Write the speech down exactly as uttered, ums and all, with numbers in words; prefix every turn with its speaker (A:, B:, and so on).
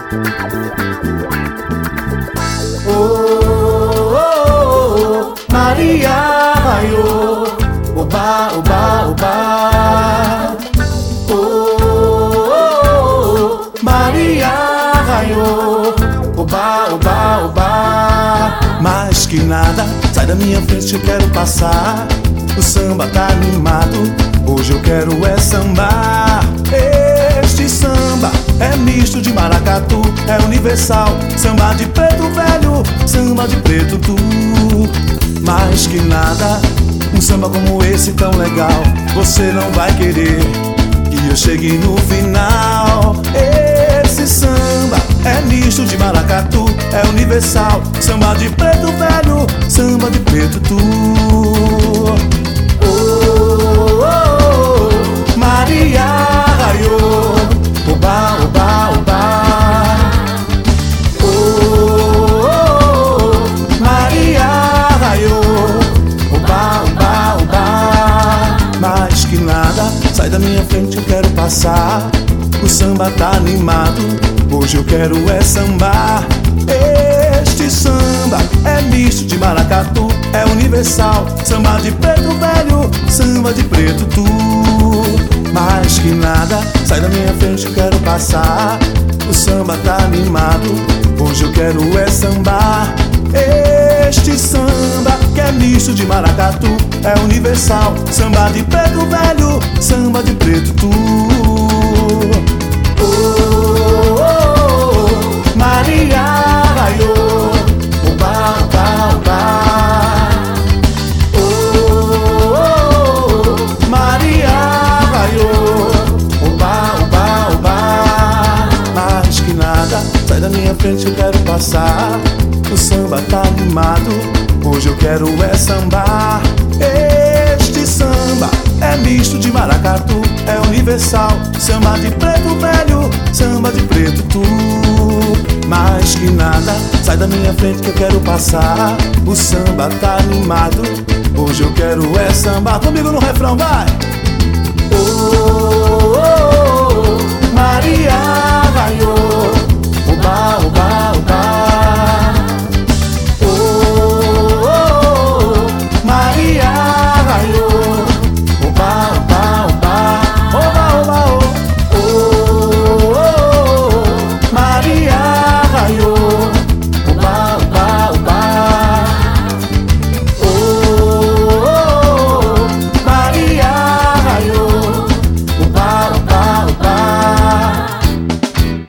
A: Oh, oh, oh, Maria raiou, oba, oba, oba. Oh, oh, oh, Maria raiou, oba, oba, oba. Mais que nada, sai da minha frente, eu quero passar. O samba tá animado, hoje eu quero é sambar. Este samba é misto de maracatu, é universal. Samba de preto velho, samba de preto tu. Mais que nada, um samba como esse tão legal, você não vai querer que eu chegue no final. Esse samba é misto de maracatu, é universal. Samba de preto velho, samba de preto tu. Oh, oh, oh, Maria raiou, oba, oba, oba. Oh, oh, oh, Maria raiou, oba, oba, oba. Mais que nada, sai da minha frente, eu quero passar. O samba tá animado, hoje eu quero é sambar. Este samba é misto de maracatu, é universal. Samba de preto velho, samba de preto tu. Mais que nada, sai da minha frente, eu quero passar. O samba tá animado, hoje eu quero é sambar. Este samba que é misto de maracatu, é universal. Samba de preto velho, samba de preto tu. Oh, oh, oh, Maria raiou, oba, oba, oba. Oh, oh, oh, Maria raiou, oba, oba, oba. Mais que nada, sai da minha frente, eu quero passar. O samba tá animado, hoje eu quero é sambar. Este samba é misto de maracatu, é universal. Samba de preto velho, samba de preto tu. Mais que nada, sai da minha frente que eu quero passar. O samba tá animado, hoje eu quero é sambar. Comigo no refrão, vai! Oh,